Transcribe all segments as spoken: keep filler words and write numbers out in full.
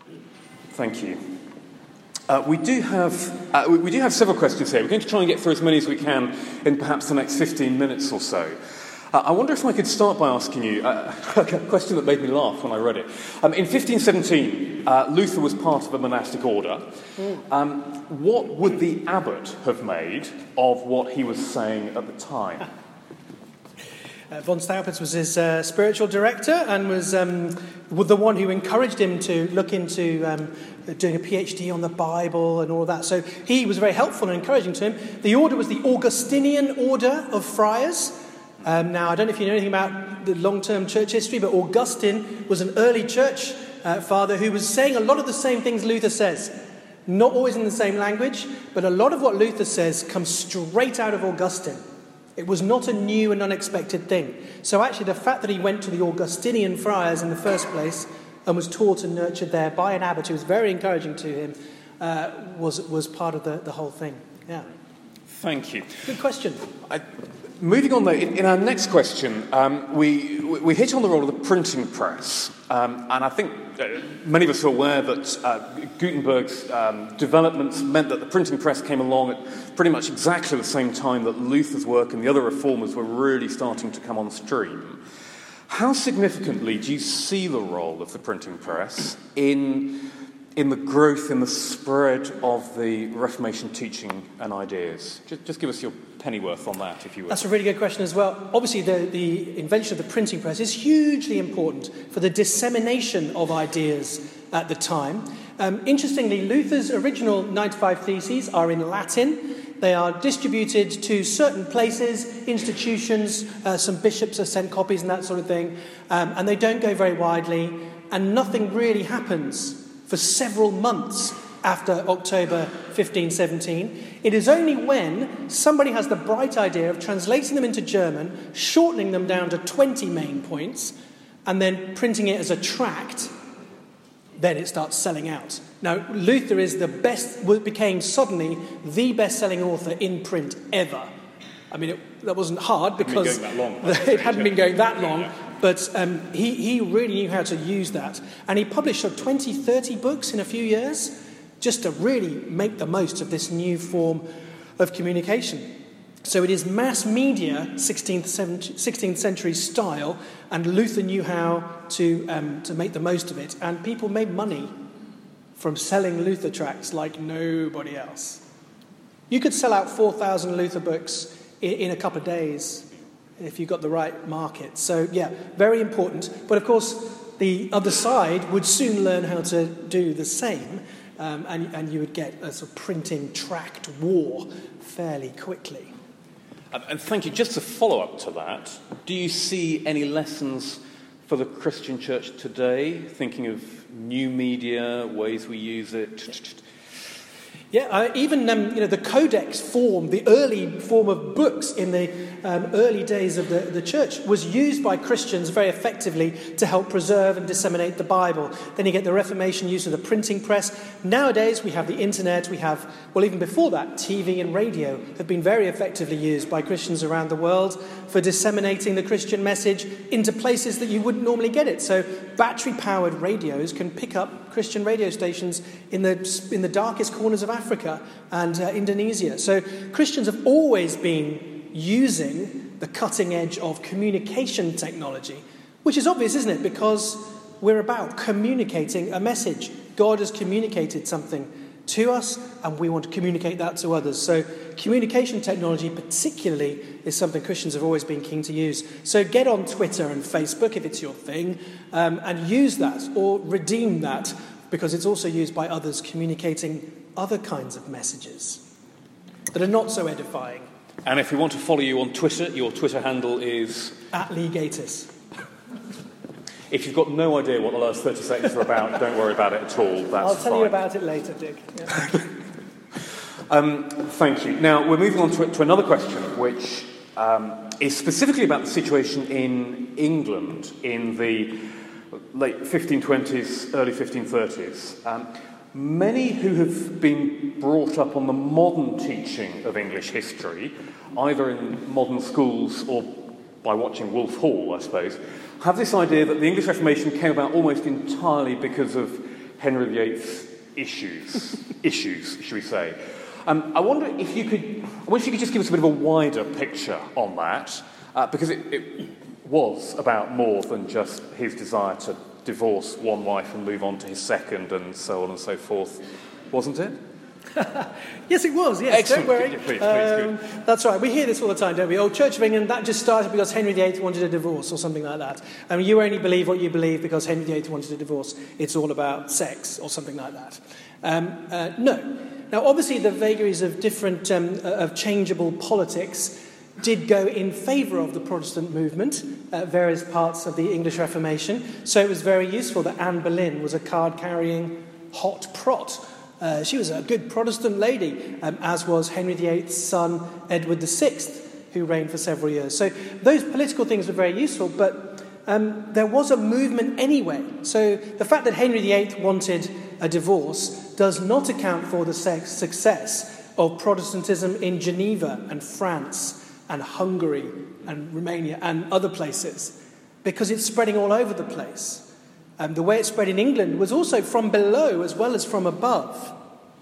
Thank you. Uh, we do have uh, we, we do have several questions here. We're going to try and get through as many as we can in perhaps the next fifteen minutes or so. Uh, I wonder if I could start by asking you uh, a question that made me laugh when I read it. Um, in fifteen seventeen, uh, Luther was part of a monastic order. Um, what would the abbot have made of what he was saying at the time? Uh, von Staupitz was his uh, spiritual director and was um, the one who encouraged him to look into um, doing a PhD on the Bible and all of that. So he was very helpful and encouraging to him. The order was the Augustinian Order of Friars. Um, now, I don't know if you know anything about the long-term church history, but Augustine was an early church uh, father who was saying a lot of the same things Luther says. Not always in the same language, but a lot of what Luther says comes straight out of Augustine. It was not a new and unexpected thing. So actually the fact that he went to the Augustinian friars in the first place and was taught and nurtured there by an abbot who was very encouraging to him uh, was was part of the, the whole thing. Yeah. Thank you. Good question. I, moving on, though, in, in our next question, um, we, we hit on the role of the printing press. Um, and I think uh, many of us are aware that uh, Gutenberg's um, developments meant that the printing press came along at pretty much exactly the same time that Luther's work and the other reformers were really starting to come on stream. How significantly do you see the role of the printing press in, in the growth, in the spread of the Reformation teaching and ideas? Just, just give us your pennyworth on that, if you would. That's a really good question as well. Obviously, the, the invention of the printing press is hugely important for the dissemination of ideas at the time. Um, interestingly, Luther's original ninety-five Theses are in Latin. They are distributed to certain places, institutions, uh, some bishops have sent copies and that sort of thing, um, and they don't go very widely, and nothing really happens for several months after October fifteen seventeen. It is only when somebody has the bright idea of translating them into German, shortening them down to twenty main points, and then printing it as a tract, then it starts selling out. Now, Luther is the best, became suddenly the best-selling author in print ever. I mean, it, that wasn't hard because it hadn't been going that long. it hadn't been going that long, but um, he, he really knew how to use that. And he published sort of twenty, thirty books in a few years, just to really make the most of this new form of communication. So it is mass media, sixteenth century style, and Luther knew how to um, to make the most of it. And people made money from selling Luther tracts like nobody else. You could sell out four thousand Luther books in, in a couple of days if you got the right market. So, yeah, very important. But, of course, the other side would soon learn how to do the same. Um, and, and you would get a sort of printing tract war fairly quickly. And, and thank you. Just to follow up to that, do you see any lessons for the Christian church today, thinking of new media, ways we use it? Yeah, uh, even um, you know the codex form, the early form of books in the um, early days of the, the church, was used by Christians very effectively to help preserve and disseminate the Bible. Then you get the Reformation use of the printing press. Nowadays we have the internet, we have, well even before that, T V and radio have been very effectively used by Christians around the world for disseminating the Christian message into places that you wouldn't normally get it. So battery-powered radios can pick up Christian radio stations in the in the darkest corners of Africa and uh, Indonesia. So Christians have always been using the cutting edge of communication technology, which is obvious, isn't it? Because we're about communicating a message. God has communicated something to us, and we want to communicate that to others. So communication technology particularly is something Christians have always been keen to use. So get on Twitter and Facebook if it's your thing, um, and use that or redeem that, because it's also used by others communicating other kinds of messages that are not so edifying. And if we want to follow you on Twitter, your Twitter handle is? At Lee Gatus. If you've got no idea what the last thirty seconds are about, don't worry about it at all. That's I'll tell fine. you about it later, Dick. Yeah. um, thank you. Now, we're moving on to, to another question, which um, is specifically about the situation in England in the late fifteen twenties, early fifteen thirties. Um, many who have been brought up on the modern teaching of English history, either in modern schools or by watching Wolf Hall, I suppose, have this idea that the English Reformation came about almost entirely because of Henry the Eighth's issues, issues, should we say. Um, I wonder if you could, I wonder if you could just give us a bit of a wider picture on that, uh, because it, it was about more than just his desire to divorce one wife and move on to his second and so on and so forth, wasn't it? Yes, it was, yes. Excellent. Don't worry. Please, please, um, good. That's right. We hear this all the time, don't we? Oh, Church of England, that just started because Henry the Eighth wanted a divorce or something like that. I mean, you only believe what you believe because Henry the Eighth wanted a divorce. It's all about sex or something like that. Um, uh, no. Now, obviously, the vagaries of different, um, uh, of changeable politics did go in favour of the Protestant movement at various parts of the English Reformation. So it was very useful that Anne Boleyn was a card-carrying hot prot. Uh, she was a good Protestant lady, um, as was Henry the Eighth's son, Edward the Sixth, who reigned for several years. So those political things were very useful, but um, there was a movement anyway. So the fact that Henry the Eighth wanted a divorce does not account for the success of Protestantism in Geneva and France and Hungary and Romania and other places, because it's spreading all over the place. Um, the way it spread in England was also from below as well as from above.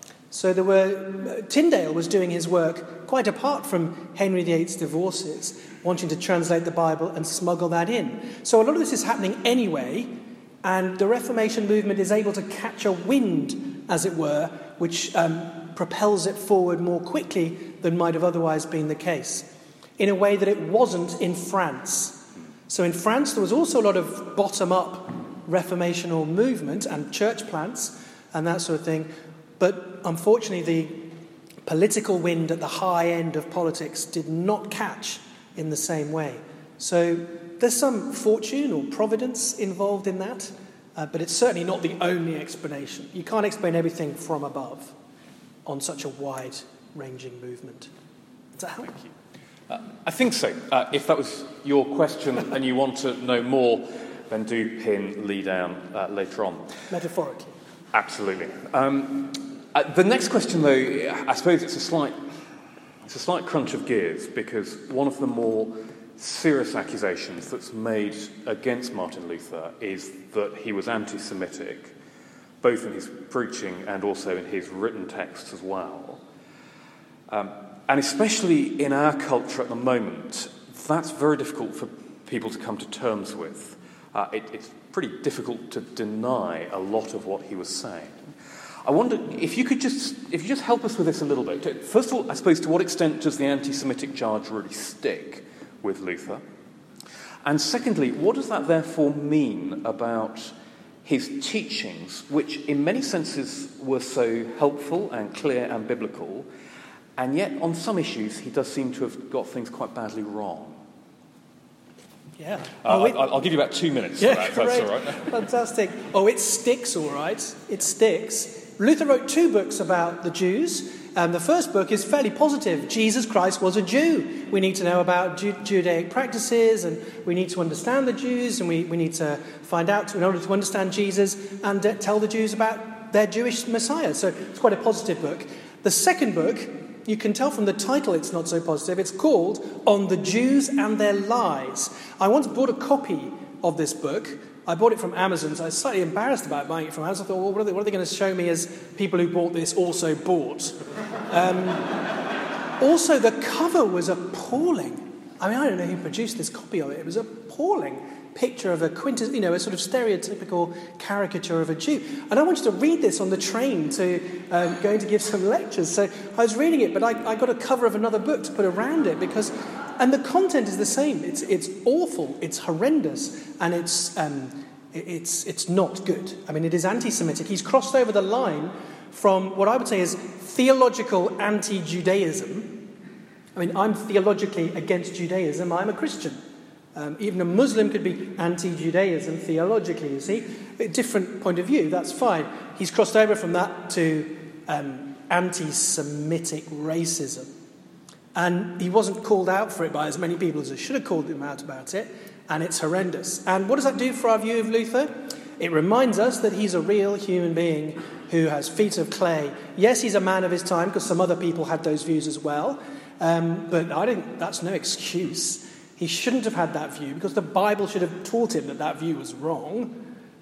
So there were uh, Tyndale was doing his work quite apart from Henry the Eighth's divorces, wanting to translate the Bible and smuggle that in. So a lot of this is happening anyway, and the Reformation movement is able to catch a wind, as it were, which um, propels it forward more quickly than might have otherwise been the case, in a way that it wasn't in France. So in France there was also a lot of bottom-up reformational movement and church plants and that sort of thing. But unfortunately, the political wind at the high end of politics did not catch in the same way. So there's some fortune or providence involved in that, uh, but it's certainly not the only explanation. You can't explain everything from above on such a wide-ranging movement. Does that help? Thank you. Uh, I think so. Uh, if that was your question and you want to know more, then do pin Lee down uh, later on. Metaphorically. Absolutely. Um, uh, the next question, though, I suppose it's a slight, it's a slight crunch of gears, because one of the more serious accusations that's made against Martin Luther is that he was anti-Semitic, both in his preaching and also in his written texts as well. Um, and especially in our culture at the moment, that's very difficult for people to come to terms with. Uh, it, it's pretty difficult to deny a lot of what he was saying. I wonder if you could just if you just help us with this a little bit. First of all, I suppose, to what extent does the anti-Semitic charge really stick with Luther? And secondly, what does that therefore mean about his teachings, which in many senses were so helpful and clear and biblical, and yet on some issues he does seem to have got things quite badly wrong? Yeah. Uh, oh, it, I'll, I'll give you about two minutes yeah, for that, if that's all right. Fantastic. Oh, it sticks, all right. It sticks. Luther wrote two books about the Jews. Um, the first book is fairly positive. Jesus Christ was a Jew. We need to know about Ju- Judaic practices, and we need to understand the Jews, and we, we need to find out, in order to understand Jesus, and uh, tell the Jews about their Jewish Messiah. So it's quite a positive book. The second book, you can tell from the title it's not so positive. It's called On the Jews and Their Lies. I once bought a copy of this book. I bought it from Amazon, so I was slightly embarrassed about buying it from Amazon. I thought, well, what are they, what are they going to show me as people who bought this also bought? Um, also, the cover was appalling. I mean, I don't know who produced this copy of it. It was appalling. Picture of a quintus, you know, a sort of stereotypical caricature of a Jew. And I wanted to read this on the train to um, going to give some lectures. So I was reading it, but I, I got a cover of another book to put around it because, and the content is the same. It's it's awful. It's horrendous, and it's um, it's it's not good. I mean, it is anti-Semitic. He's crossed over the line from what I would say is theological anti-Judaism. I mean, I'm theologically against Judaism. I'm a Christian. Um, even a Muslim could be anti-Judaism theologically, you see. A different point of view, that's fine. He's crossed over from that to um, anti-Semitic racism. And he wasn't called out for it by as many people as he should have called him out about it. And it's horrendous. And what does that do for our view of Luther? It reminds us that he's a real human being who has feet of clay. Yes, he's a man of his time, because some other people had those views as well. Um, but I don't, that's no excuse. He shouldn't have had that view, because the Bible should have taught him that that view was wrong.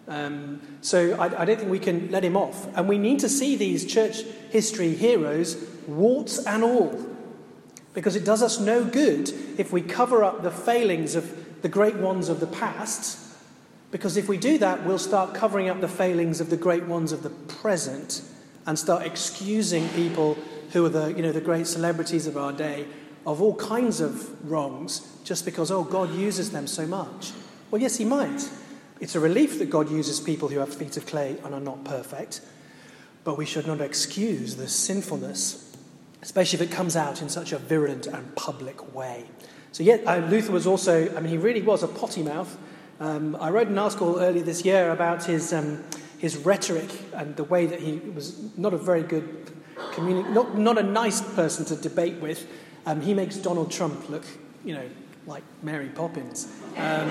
Um, so I, I don't think we can let him off. And we need to see these church history heroes, warts and all, because it does us no good if we cover up the failings of the great ones of the past, because if we do that, we'll start covering up the failings of the great ones of the present and start excusing people who are the, you know, the great celebrities of our day of all kinds of wrongs just because, oh, God uses them so much. Well, yes, he might. It's a relief that God uses people who have feet of clay and are not perfect, but we should not excuse the sinfulness, especially if it comes out in such a virulent and public way. So yet, uh, Luther was also, I mean, he really was a potty mouth. Um, I wrote an article earlier this year about his um, his rhetoric and the way that he was not a very good, communi- not not a nice person to debate with. Um, he makes Donald Trump look, you know, like Mary Poppins. Um,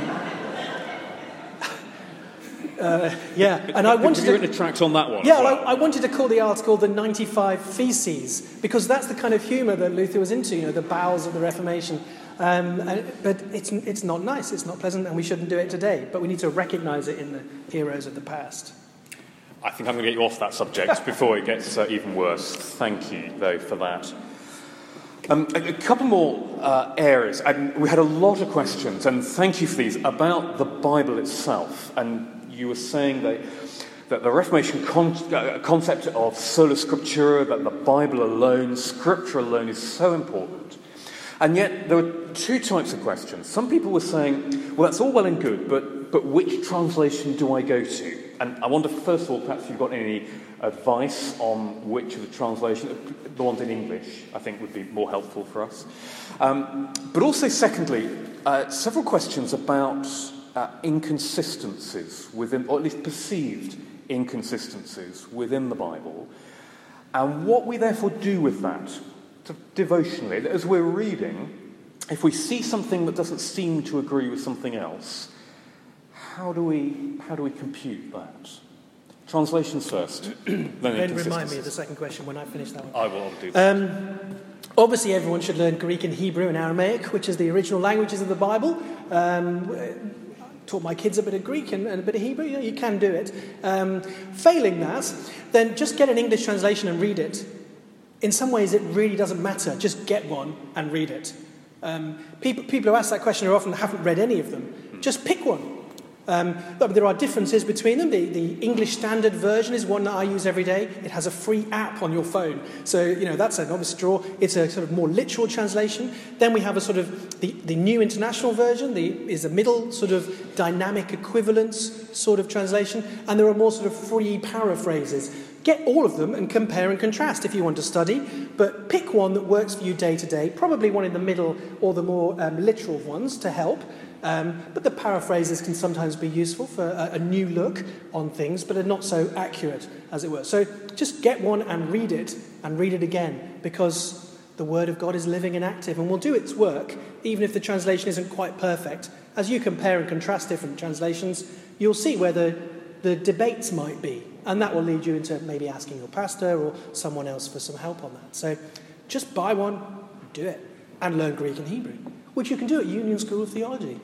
uh, yeah, and I wanted Have you written a tract on that one? Yeah, well? I, I wanted to call the article "The ninety-five Theses" because that's the kind of humour that Luther was into. You know, the bowels of the Reformation. Um, and, but it's it's not nice, it's not pleasant, and we shouldn't do it today. But we need to recognise it in the heroes of the past. I think I'm going to get you off that subject before it gets uh, even worse. Thank you, though, for that. Um, a, a couple more uh, areas. And we had a lot of questions, and thank you for these, about the Bible itself. And you were saying that, that the Reformation con- uh, concept of sola scriptura, that the Bible alone, Scripture alone, is so important. And yet there were two types of questions. Some people were saying, well, that's all well and good, but, but which translation do I go to? And I wonder, first of all, perhaps if you've got any advice on which of the translations, the ones in English, I think would be more helpful for us. Um, but also, secondly, uh, several questions about uh, inconsistencies within, or at least perceived inconsistencies within the Bible, and what we therefore do with that devotionally. As we're reading, if we see something that doesn't seem to agree with something else, how do we how do we compute that? Translations first. Then, then remind me of the second question when I finish that one. I will do that. Um, obviously, everyone should learn Greek and Hebrew and Aramaic, which is the original languages of the Bible. Um, taught my kids a bit of Greek and, and a bit of Hebrew. You know, you can do it. Um, failing that, then just get an English translation and read it. In some ways, it really doesn't matter. Just get one and read it. Um, people, people who ask that question often haven't read any of them. Just pick one. Um, but there are differences between them. The, the English Standard Version is one that I use every day. It has a free app on your phone. So, you know, that's an obvious draw. It's a sort of more literal translation. Then we have a sort of, the, the New International Version the, is a middle sort of dynamic equivalence sort of translation. And there are more sort of free paraphrases. Get all of them and compare and contrast if you want to study, but pick one that works for you day to day, probably one in the middle or the more um, literal ones to help. Um, but the paraphrases can sometimes be useful for a, a new look on things, but are not so accurate, as it were. So just get one and read it, and read it again, because the Word of God is living and active and will do its work, even if the translation isn't quite perfect. As you compare and contrast different translations, you'll see where the, the debates might be. And that will lead you into maybe asking your pastor or someone else for some help on that. So just buy one, do it, and learn Greek and Hebrew, which you can do at Union School of Theology.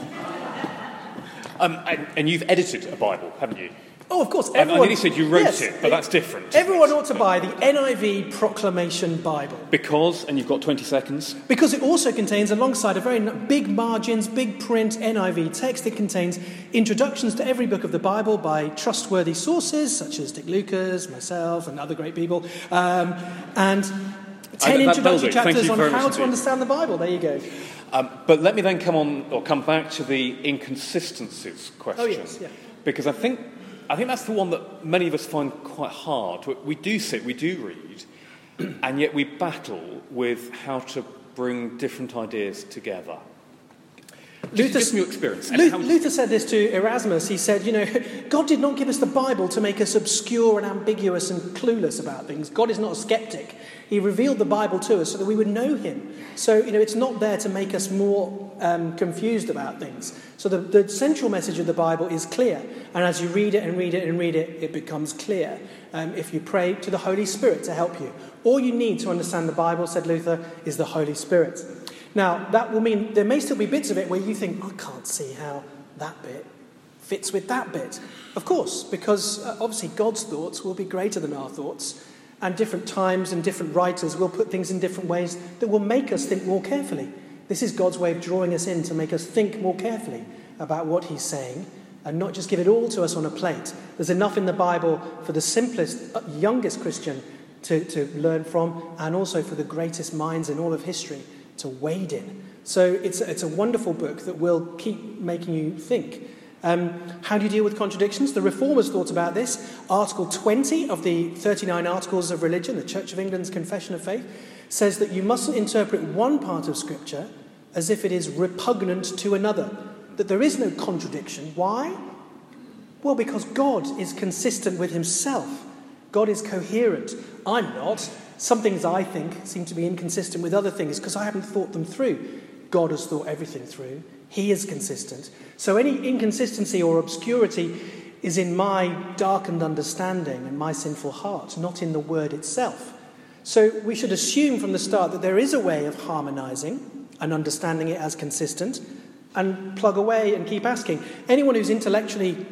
Um, and, and you've edited a Bible, haven't you? Oh, of course. Everyone, I nearly said you wrote yes, it, but that's different. Everyone ought to buy the N I V Proclamation Bible. Because, and you've got twenty seconds. Because it also contains, alongside a very big margins, big print N I V text, it contains introductions to every book of the Bible by trustworthy sources, such as Dick Lucas, myself, and other great people, um, and ten I, introductory chapters on how to indeed. understand the Bible. There you go. Um, but let me then come on, or come back to the inconsistencies question. Oh, yes, yeah. Because I think... I think that's the one that many of us find quite hard. We do sit, we do read, and yet we battle with how to bring different ideas together. Luther, give me your experience. Luther, Luther said this to Erasmus. He said, you know, God did not give us the Bible to make us obscure and ambiguous and clueless about things. God is not a skeptic. He revealed the Bible to us so that we would know him. So, you know, it's not there to make us more um, confused about things. So the, the central message of the Bible is clear. And as you read it and read it and read it, it becomes clear. Um, if you pray to the Holy Spirit to help you. All you need to understand the Bible, said Luther, is the Holy Spirit. Now, that will mean there may still be bits of it where you think, I can't see how that bit fits with that bit. Of course, because uh, obviously God's thoughts will be greater than our thoughts, and different times and different writers will put things in different ways that will make us think more carefully. This is God's way of drawing us in to make us think more carefully about what he's saying and not just give it all to us on a plate. There's enough in the Bible for the simplest, youngest Christian to, to learn from, and also for the greatest minds in all of history to wade in. So it's, it's a wonderful book that will keep making you think. Um, how do you deal with contradictions? The Reformers thought about this. Article twenty of the thirty-nine Articles of Religion, the Church of England's Confession of Faith, says that you mustn't interpret one part of Scripture as if it is repugnant to another, that there is no contradiction. Why? Well, because God is consistent with himself. God is coherent. I'm not. Some things I think seem to be inconsistent with other things because I haven't thought them through. God has thought everything through. He is consistent. So any inconsistency or obscurity is in my darkened understanding and my sinful heart, not in the word itself. So we should assume from the start that there is a way of harmonizing and understanding it as consistent, and plug away and keep asking. Anyone who's intellectually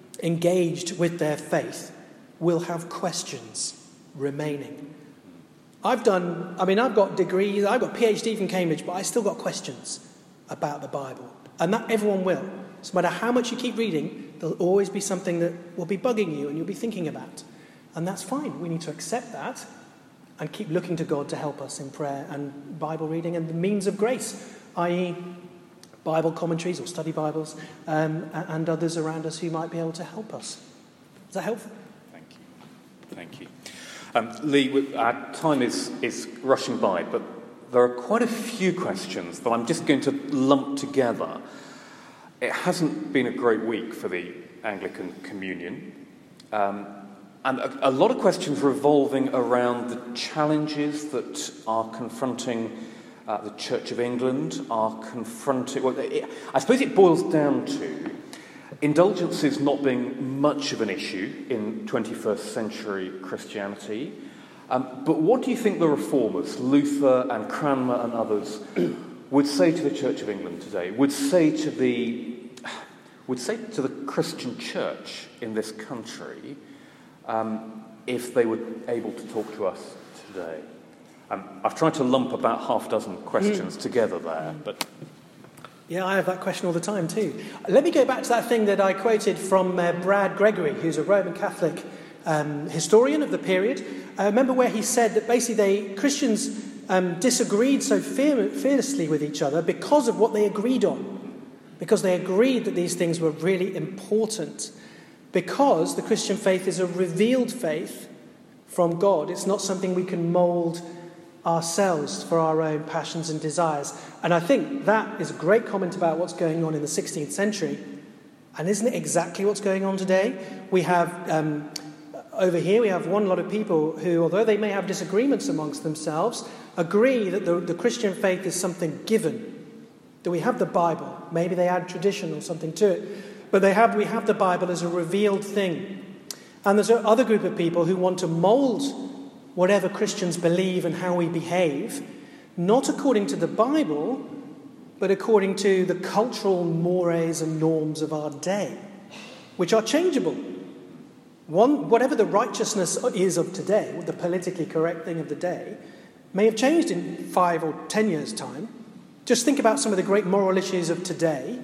engaged with their faith will have questions remaining. I've done, I mean, I've got degrees, I've got PhD from Cambridge, but I still got questions about the Bible. And that everyone will. So no matter how much you keep reading, there'll always be something that will be bugging you and you'll be thinking about. And that's fine. We need to accept that and keep looking to God to help us in prayer and Bible reading and the means of grace, that is Bible commentaries or study Bibles, um, and others around us who might be able to help us. Is that helpful? Thank you. Thank you. Um, Lee, our time is, is rushing by, but there are quite a few questions that I'm just going to lump together. It hasn't been a great week for the Anglican Communion, um, and a, a lot of questions revolving around the challenges that are confronting uh, the Church of England, are confronting... Well, it, I suppose it boils down to indulgences not being much of an issue in twenty-first century Christianity. Um, but what do you think the Reformers, Luther and Cranmer and others, would say to the Church of England today, would say to the would say to the Christian church in this country um, if they were able to talk to us today? Um, I've tried to lump about half a dozen questions mm. together there, but... Yeah, I have that question all the time too. Let me go back to that thing that I quoted from uh, Brad Gregory, who's a Roman Catholic um, historian of the period. I remember where he said that basically they, Christians um, disagreed so fear, fiercely with each other because of what they agreed on, because they agreed that these things were really important, because the Christian faith is a revealed faith from God. It's not something we can mould ourselves for our own passions and desires. And I think that is a great comment about what's going on in the sixteenth century. And isn't it exactly what's going on today? We have, um, over here, we have one lot of people who, although they may have disagreements amongst themselves, agree that the, the Christian faith is something given. That we have the Bible. Maybe they add tradition or something to it. But they have, we have the Bible as a revealed thing. And there's another group of people who want to mould whatever Christians believe and how we behave, not according to the Bible, but according to the cultural mores and norms of our day, which are changeable. One, whatever the righteousness is of today, the politically correct thing of the day, may have changed in five or ten years' time. Just think about some of the great moral issues of today,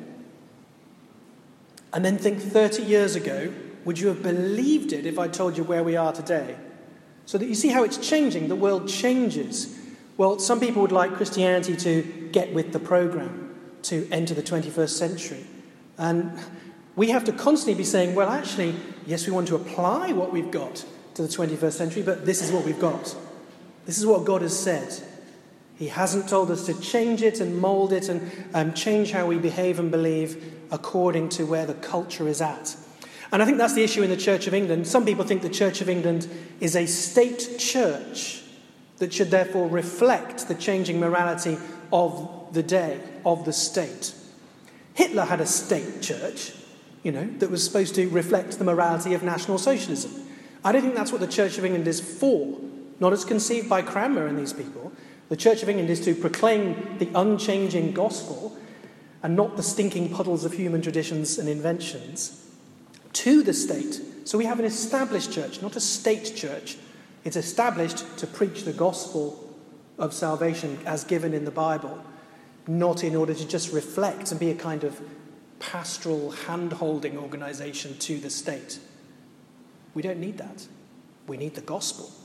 and then think thirty years ago, would you have believed it if I told you where we are today? So that you see how it's changing. The world changes. Well, some people would like Christianity to get with the program, to enter the twenty-first century. And we have to constantly be saying, well, actually, yes, we want to apply what we've got to the twenty-first century, but this is what we've got. This is what God has said. He hasn't told us to change it and mould it and um, change how we behave and believe according to where the culture is at. And I think that's the issue in the Church of England. Some people think the Church of England is a state church that should therefore reflect the changing morality of the day, of the state. Hitler had a state church, you know, that was supposed to reflect the morality of National Socialism. I don't think that's what the Church of England is for, not as conceived by Cranmer and these people. The Church of England is to proclaim the unchanging gospel and not the stinking puddles of human traditions and inventions, to the state. So we have an established church, not a state church. It's established to preach the gospel of salvation as given in the Bible, not in order to just reflect and be a kind of pastoral hand-holding organisation to the state. We don't need that. We need the gospel.